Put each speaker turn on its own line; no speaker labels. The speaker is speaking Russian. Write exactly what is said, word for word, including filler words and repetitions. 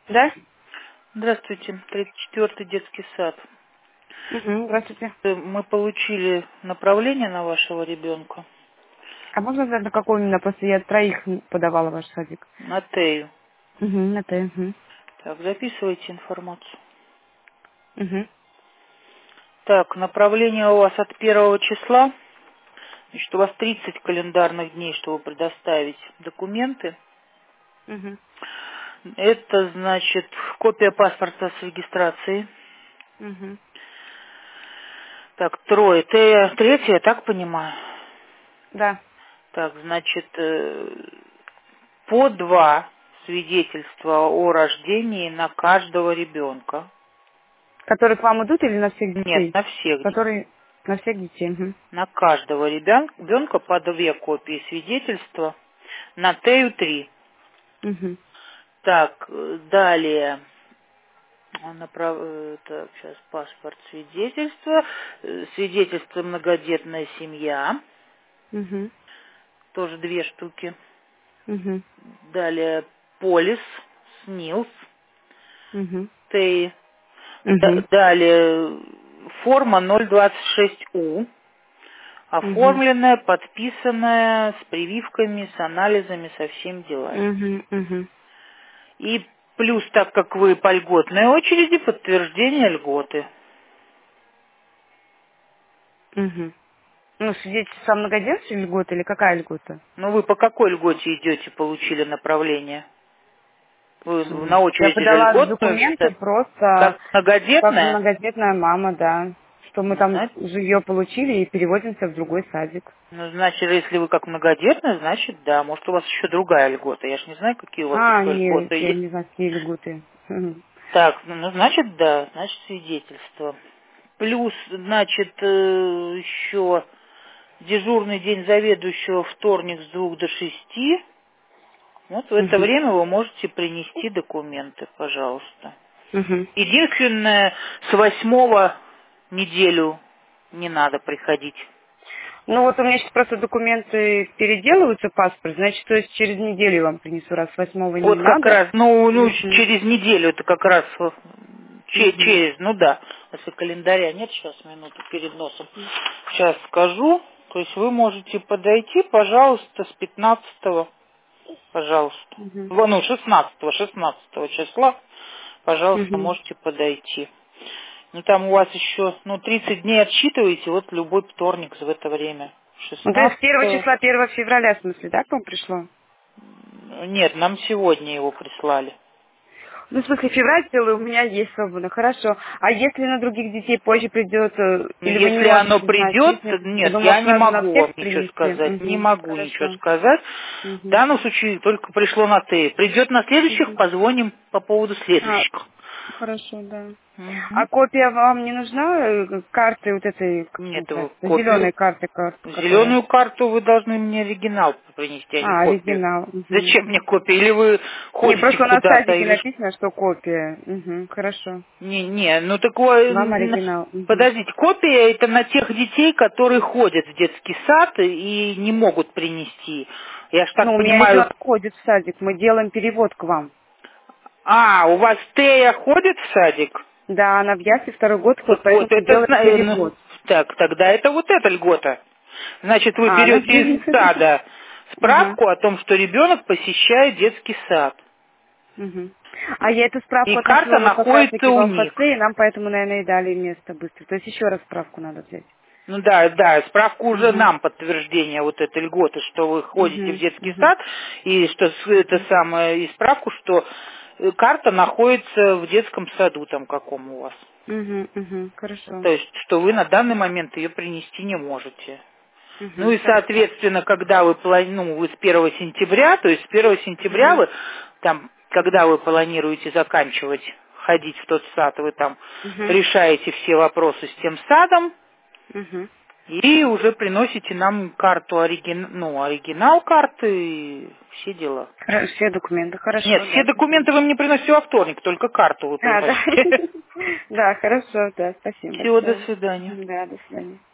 Да?
Здравствуйте, тридцать четвёртый детский сад.
Угу, здравствуйте.
Э, Мы получили направление на вашего ребенка,
А можно знать, на какой именно? Просто я троих подавала в ваш садик.
на Тею.
Угу, на Т. Угу.
Так, записывайте информацию.
Угу.
Так, направление у вас от первого числа. Значит, у вас тридцать календарных дней, чтобы предоставить документы.
Угу.
Это, значит, копия паспорта с регистрацией.
Угу.
Так, трое. Тея третья, я так понимаю.
Да.
Так, значит, э, по два свидетельства о рождении на каждого ребенка.
Которые к вам идут или на всех
Нет,
детей?
на всех.
Которые на всех детей. Угу.
На каждого ребен- ребенка по две копии свидетельства. На Тею три.
Угу.
Так, э, далее. а, направ- э, Так, сейчас паспорт, свидетельство. Э, Свидетельство многодетная семья.
Угу.
Тоже две штуки.
Угу.
Далее полис, СНИЛС,
Угу.
Теи. Да-
Угу.
Далее форма ноль двадцать шесть У,
Угу.
оформленная, подписанная, с прививками, с анализами, со всеми делами.
Угу. Угу.
И плюс, так как вы по льготной очереди, подтверждение льготы.
Угу. Ну, свидетельство о многодетстве льгота или какая льгота?
Ну, вы по какой льготе идете, получили направление? Вы на
Я
очереди за
подала
льготную
документы
стоите?
просто
Как
как
многодетная?
многодетная мама, да. Что мы
Ну,
там
знаете,
жилье получили и переводимся в другой садик.
ну, значит, если вы как многодетная, значит, да. Может, у вас еще другая льгота. Я ж не знаю, какие у вас
А,
еще
нет,
льготы
я
есть.
не знаю, какие льготы. Мгм.
Так, ну, ну, значит, да, значит, свидетельство. Плюс, значит, э, еще дежурный день заведующего вторник с двух до шести. Вот в это
Мгм.
время вы можете принести документы, пожалуйста.
Мгм.
Единственное, с восьмого неделю не надо приходить.
Ну вот у меня сейчас просто документы переделываются, паспорт, значит, то есть через неделю я вам принесу, раз восьмого не
Вот как
надо.
раз, ну, ну,
Мгм.
через неделю это как раз э, че-
Мгм.
через, ну да, если календаря нет, сейчас минуту перед носом, сейчас скажу, то есть вы можете подойти, пожалуйста, с пятнадцатого, пожалуйста,
Мгм.
Во, ну, шестнадцатого, шестнадцатого числа, пожалуйста,
Мгм.
можете подойти. Ну, там у вас еще, ну, тридцать дней отсчитываете, вот любой вторник в это время,
Ну, то есть с первого
шестнадцатого.
числа, первого февраля, в смысле, да, к вам пришло?
Нет, нам сегодня его прислали.
Ну, в смысле, февраль целый у меня есть свободно, хорошо. А если на других детей позже придет, э,
Ну,
или вы не
если
можете
оно
знать,
придет,
если,
нет,
либо,
я
может,
не
надо на
могу вам
всех
ничего
принести?
сказать, не
Угу.
могу ничего
Хорошо.
сказать. В
Угу.
данном случае только пришло на Т. Придет на следующих,
Угу.
позвоним по поводу
А,
следующих.
хорошо, да. А
Мгм.
копия вам не нужна э, карты вот этой, как
Нет,
называется,
копию.
зеленой карты, кар- которая?
Зеленую карту вы должны мне оригинал принести, а не
А,
копию.
оригинал. Угу.
Зачем мне копия? Или вы
Не,
ходите
просто на
куда-то,
сайтике
или... ш-
написано, что копия. Угу. Хорошо.
Не, не, ну такое...
Вам
н-
оригинал. Угу.
Подождите, копия это на тех детей, которые ходят в детский сад и не могут принести. Я ж
Ну,
так
у меня
понимаю.
ребенок ходит в садик, мы делаем перевод к вам.
А, у вас Тея ходит в садик?
Да, она в ясли второй год ходит,
Так
поэтому
вот,
мы
это...
делаем
зна- э, ну,
перевод.
так, тогда это вот эта льгота. Значит, вы
А, она...
берете из сада
Ага.
справку о том, что ребенок посещает детский сад.
Мгм. А я эту
И
справку
карта
относила вот как раз
находится
таки в
у них.
ЛФЦ, и нам поэтому, наверное, и дали место быстро. То есть еще раз справку надо взять.
Ну да, да, справку уже
Угу.
нам подтверждение вот этой льготы, что вы ходите в
Угу.
детский
Угу.
сад, и что с- это самое, и справку, что э, карта находится в детском саду там каком у вас.
Угу. Угу. Хорошо.
То есть, что вы на данный момент ее принести не можете. Ну
Угу.
и,
Хорошо.
соответственно, когда вы, плани- ну, вы с первого сентября, то есть с первого сентября
Угу.
вы, там, когда вы планируете заканчивать ходить в тот сад, вы там
Угу.
решаете все вопросы с тем садом
Угу.
и уже приносите нам карту, оригин... ну, оригинал карты и все дела.
Хорошо, все документы.
Нет,
Хорошо,
все
да, спасибо.
документы вы мне приносите во вторник, только карту вы
А, да.
приносите.
Да, хорошо, да, спасибо
Всего до
большое.
свидания.
Да, до свидания.